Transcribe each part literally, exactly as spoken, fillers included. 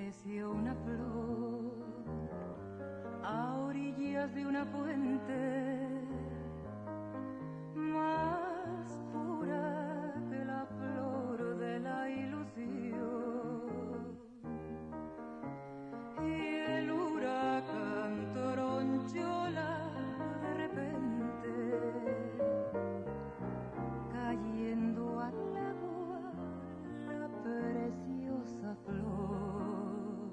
creció una flor a orillas de una fuente, más pura que la flor de la ilusión. Y el huracán tronchóla de repente, cayendo al agua la preciosa flor.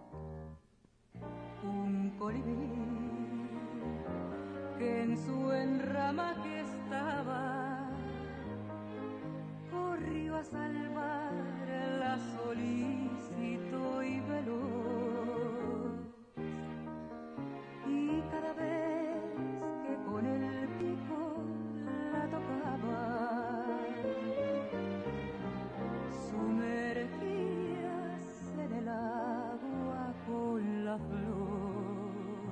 Un colibrí que en su enramaje estaba, corrió a salvarla solícito y veloz. Y cada vez que con el pico la tocaba, sumergíase en el agua con la flor.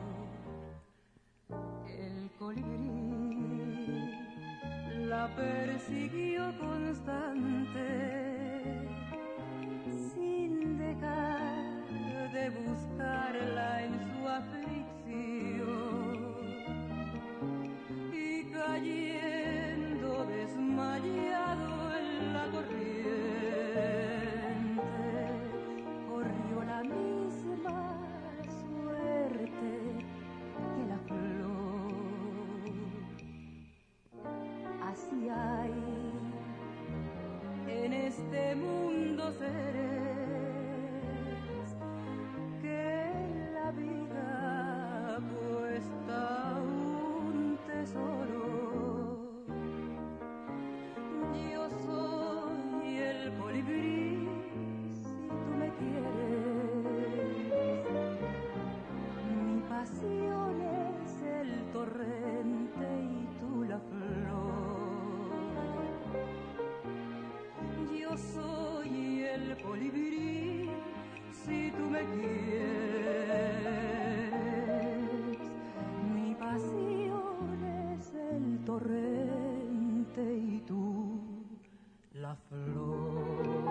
El colibrí la persiguió constante, sin dejar de buscarla en su aflicción, y cayendo desmayado en la corriente, corrió la misma suerte que la flor. Así hay en este mundo seres que en la vida cuesta un tesoro. Yo soy el colibrí, si tú me quieres. Mi pasión es el torrente y tú la flor. Yo soy el colibrí, si tú me quieres. Mi pasión es el torrente y tú la flor.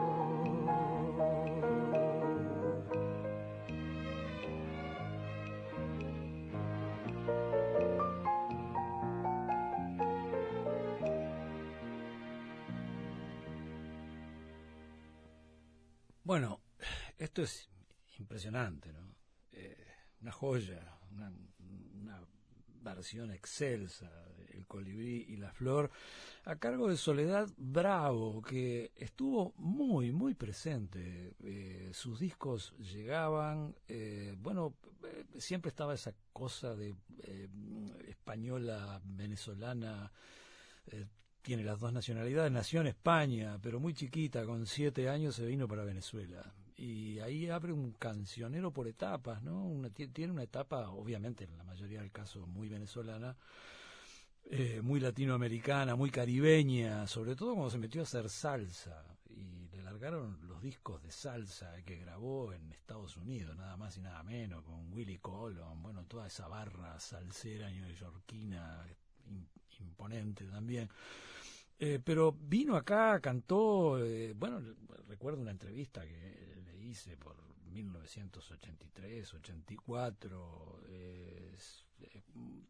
Bueno, esto es impresionante, ¿no? Eh, una joya, una, una versión excelsa de El colibrí y la flor, a cargo de Soledad Bravo, que estuvo muy, muy presente. Eh, sus discos llegaban, eh, bueno, eh, siempre estaba esa cosa de eh, española, venezolana, eh, tiene las dos nacionalidades, nació en España, pero muy chiquita, con siete años se vino para Venezuela. Y ahí abre un cancionero por etapas, ¿no? Una, tiene una etapa, obviamente, en la mayoría del caso, muy venezolana, eh, muy latinoamericana, muy caribeña, sobre todo cuando se metió a hacer salsa. Y le largaron los discos de salsa que grabó en Estados Unidos, nada más y nada menos, con Willie Colon, bueno, toda esa barra salsera neoyorquina, imponente también. Eh, pero vino acá, cantó, eh, bueno, recuerdo una entrevista que le hice por mil novecientos ochenta y tres, ochenta y cuatro, eh, eh,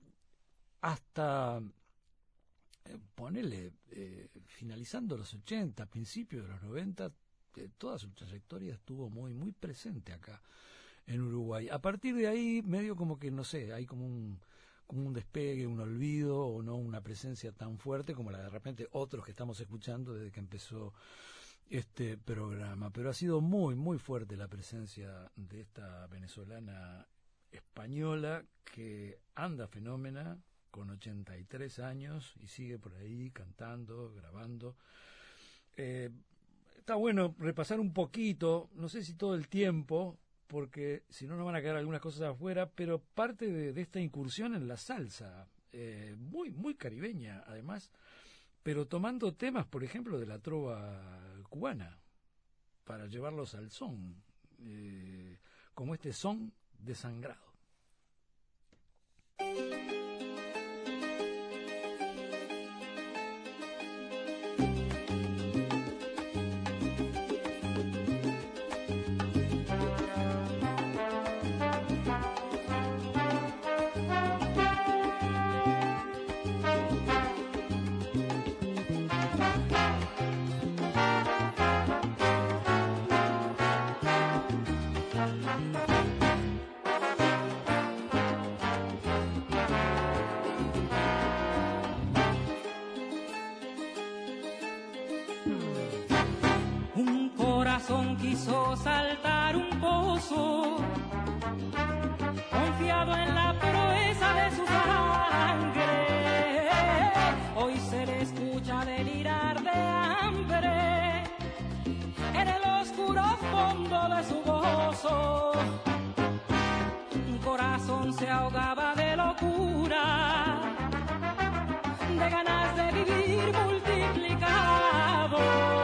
hasta, eh, ponele, eh, finalizando los ochenta, principios de los noventa, eh, toda su trayectoria estuvo muy, muy presente acá en Uruguay. A partir de ahí, medio como que, no sé, hay como un... como un despegue, un olvido, o no una presencia tan fuerte como la de repente otros que estamos escuchando desde que empezó este programa. Pero ha sido muy, muy fuerte la presencia de esta venezolana española que anda fenómena con ochenta y tres años y sigue por ahí cantando, grabando. Eh, está bueno repasar un poquito, no sé si todo el tiempo, porque si no nos van a quedar algunas cosas afuera, pero parte de, de esta incursión en la salsa, eh, muy muy caribeña además, pero tomando temas, por ejemplo, de la trova cubana, para llevarlos al son, eh, como este Son Desangrado. Un corazón quiso saltar un pozo, confiado en la proeza de su sangre. Hoy se le escucha delirar de hambre en el oscuro fondo de su gozo. Un corazón se ahogaba de locura, de ganas de vivir multiplicado.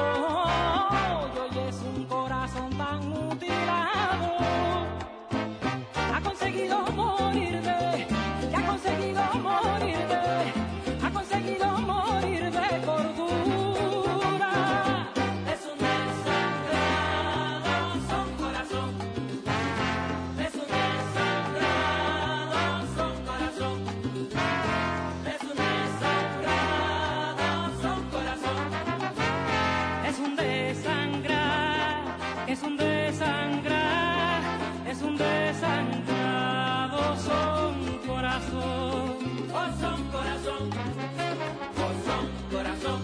Y hoy es un corazón tan mutilado, ha conseguido morir de, y ha conseguido morir de, ha conseguido morir de cordura. Es un desangrado, son corazón. Es un desangrado, son corazón. Es un desangrado, son corazón. Es un desangrar, es un desangrar, es un desangrado, son corazón. Oh, son corazón, oh, son corazón.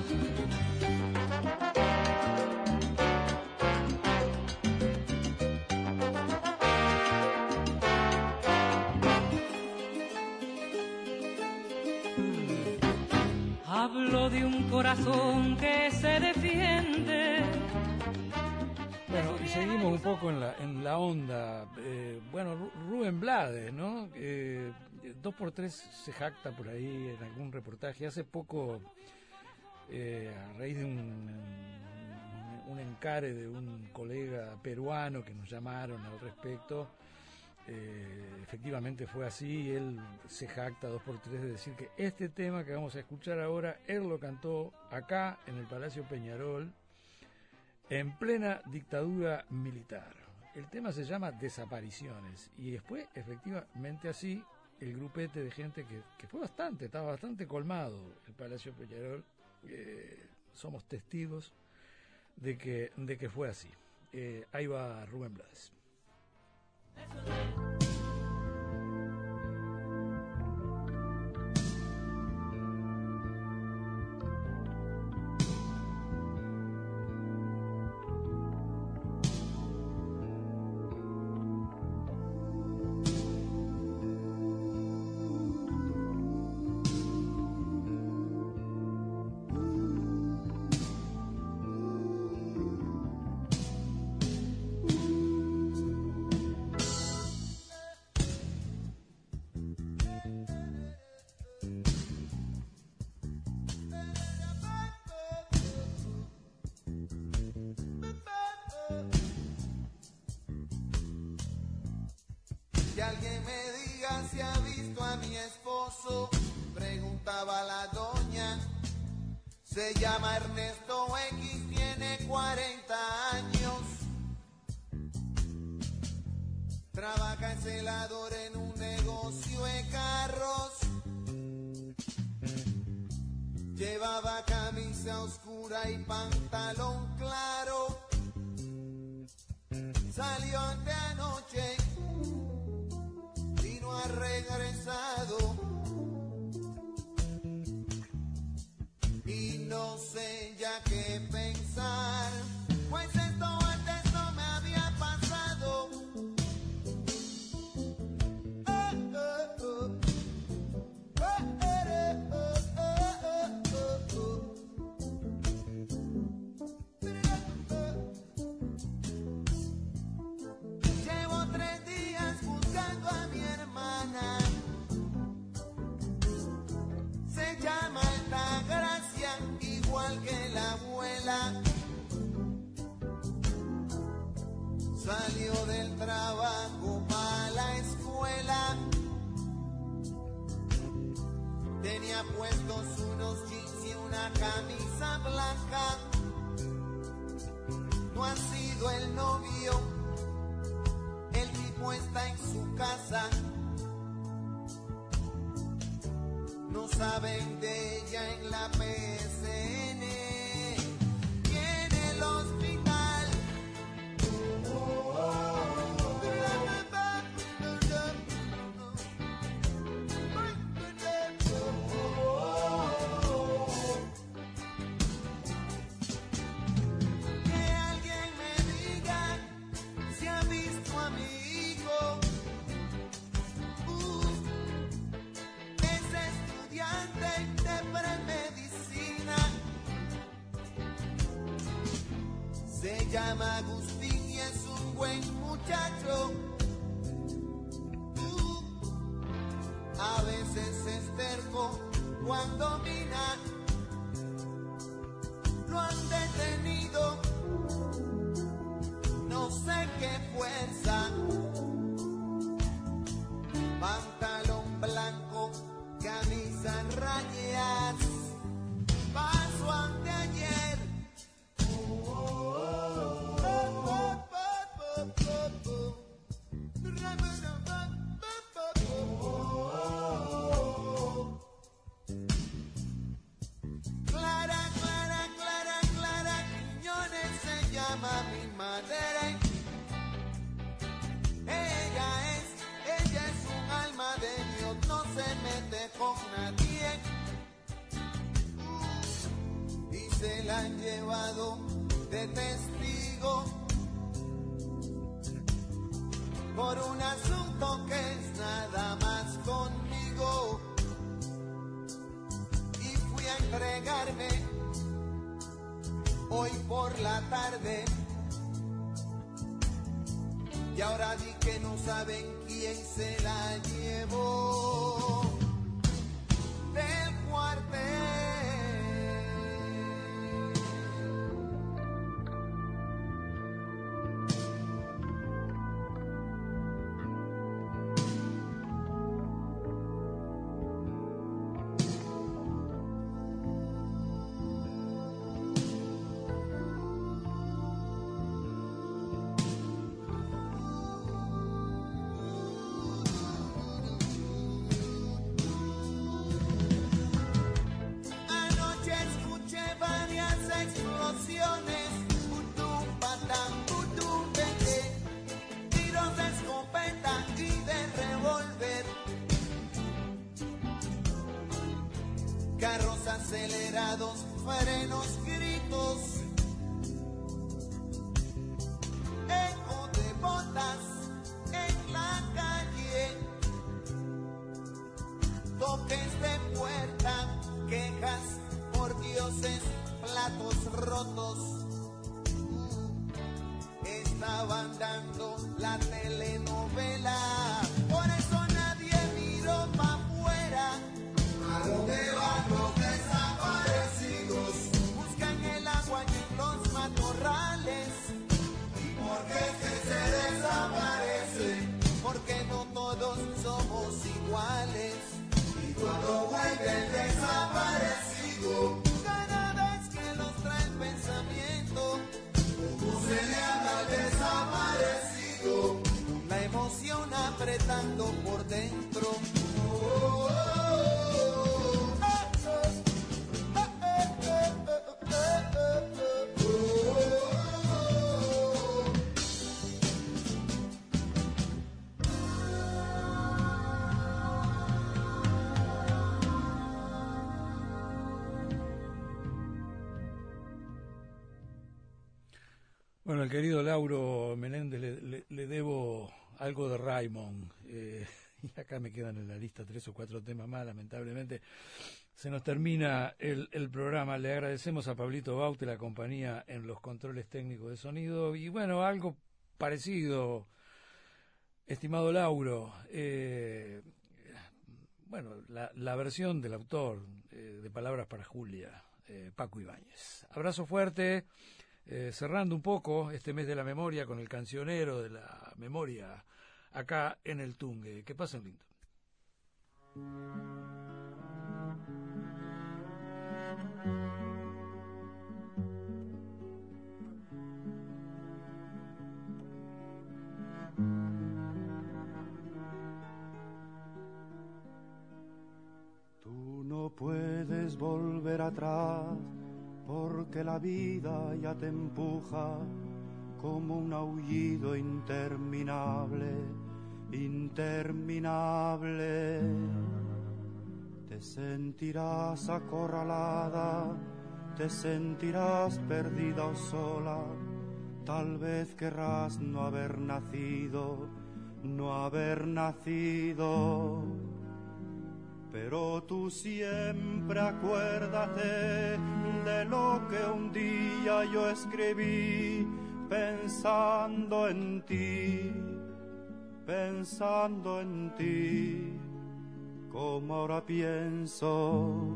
Hablo de un corazón que se defiende. Bueno, y seguimos un poco en la, en la onda. Eh, bueno, Ru- Rubén Blades, ¿no? Eh, dos por tres se jacta por ahí en algún reportaje. Hace poco, eh, a raíz de un, un encare de un colega peruano que nos llamaron al respecto, eh, efectivamente fue así. Él se jacta dos por tres de decir que este tema que vamos a escuchar ahora, él lo cantó acá en el Palacio Peñarol, en plena dictadura militar. El tema se llama Desapariciones, y después, efectivamente así, el grupete de gente que, que fue bastante, estaba bastante colmado el Palacio Peñarol, eh, somos testigos de que, de que fue así. Eh, ahí va Rubén Blades. Que alguien me diga si ha visto a mi esposo, preguntaba la doña. Se llama Ernesto X, tiene cuarenta años. Trabaja en celador en un negocio de carros. Llevaba camisa oscura y pantalón claro. Salió de anoche y no ha regresado. Y no sé ya qué pensar, pues esto antes no me había pasado. Oh, oh, oh. Oh, eh, oh, oh, oh, oh. Llevo tres días buscando a mi hermana. Se llama Altagracia, igual que la abuela. Salió del trabajo para la escuela. Tenía puestos unos jeans y una camisa blanca. No ha sido el novio, el tipo está en su casa. No saben de ella en la P S N y en el hospital. Oh, oh, oh. Se llama Agustín y es un buen muchacho. Uh, a veces es terco cuando mina. Lo han detenido, no sé qué fuerza. Pantalón blanco, camisa en rayas, paso anteayer. Oh, oh, oh, oh, oh, oh, oh, oh. Clara, Clara, Clara, Clara Quiñones se llama mi madre. Ella es, ella es un alma de Dios, no se mete con nadie. Uh, y se la han llevado de testigo por un asunto que es nada más conmigo. Y fui a entregarme hoy por la tarde. Y ahora di que no saben quién se la llevó del cuartel. Carros acelerados, frenos, gritos, eco de botas en la calle, toques de puerta, quejas por dioses, platos rotos. Estaban dando la telenovela, por eso nadie miró pa' afuera. ¿A dónde van los desaparecidos? Buscan el agua en los matorrales. ¿Y por qué es que se desaparecen? Porque no todos somos iguales. Y cuando vuelve el desaparecido, cada vez que los trae el pensamiento, ¿cómo se le habla al desaparecido? La emoción apretando por dentro. Oh, oh, oh. Bueno, el querido Lauro Menéndez le, le, le debo algo de Raymond, eh, y acá me quedan en la lista tres o cuatro temas más, lamentablemente. Se nos termina el, el programa. Le agradecemos a Pablito Baute la compañía en los controles técnicos de sonido. Y bueno, algo parecido, estimado Lauro. Eh, bueno, la, la versión del autor eh, de Palabras para Julia, eh, Paco Ibáñez. Abrazo fuerte. Eh, cerrando un poco este mes de la memoria con el cancionero de la memoria acá en el Tungue. Que pasen lindo. Tú no puedes volver atrás, porque la vida ya te empuja como un aullido interminable, interminable. Te sentirás acorralada, te sentirás perdida o sola, tal vez querrás no haber nacido, no haber nacido. Pero tú siempre acuérdate de lo que un día día yo escribí pensando en ti, pensando en ti, como ahora pienso.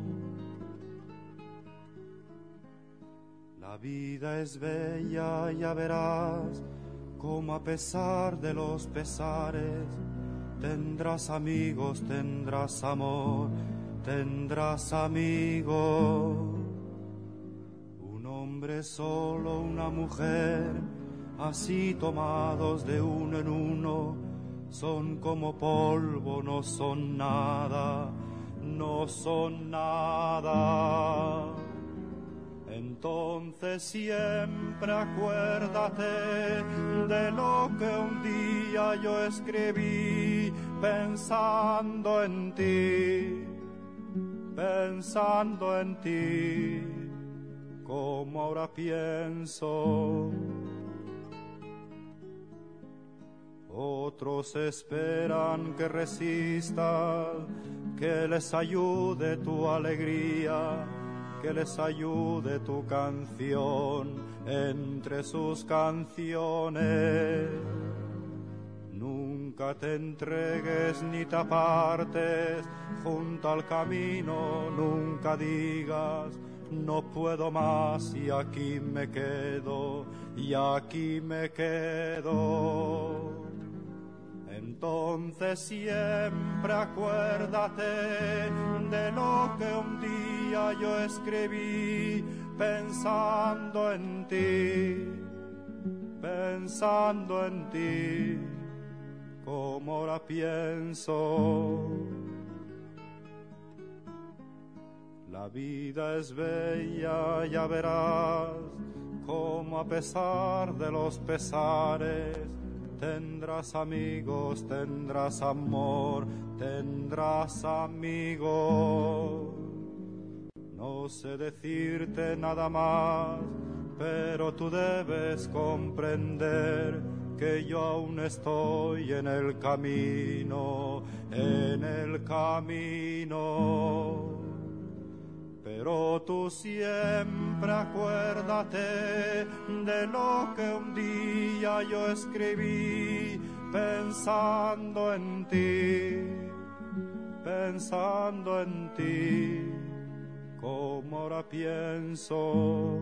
La vida es bella, ya verás, como a pesar de los pesares, tendrás amigos, tendrás amor, tendrás amigos. Un hombre solo, una mujer, así tomados de uno en uno, son como polvo, no son nada, no son nada. Entonces siempre acuérdate de lo que un día yo escribí pensando en ti, pensando en ti, como ahora pienso. Otros esperan que resistas, que les ayude tu alegría, que les ayude tu canción entre sus canciones. Nunca te entregues ni te apartes junto al camino, nunca digas no puedo más y aquí me quedo, y aquí me quedo. Entonces siempre acuérdate de lo que un día yo escribí pensando en ti, pensando en ti, como ahora pienso. La vida es bella, ya verás, como a pesar de los pesares, tendrás amigos, tendrás amor, tendrás amigos. No sé decirte nada más, pero tú debes comprender que yo aún estoy en el camino, en el camino. Pero tú siempre acuérdate de lo que un día yo escribí pensando en ti, pensando en ti, como ahora pienso.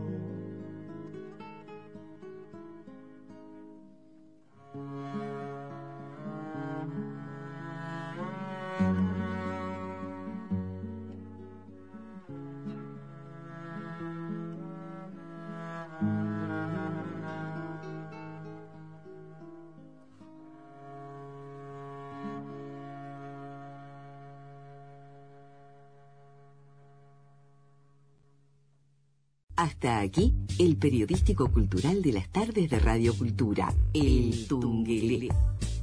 Hasta aquí, el periodístico cultural de las tardes de Radio Cultura, El Tungelé.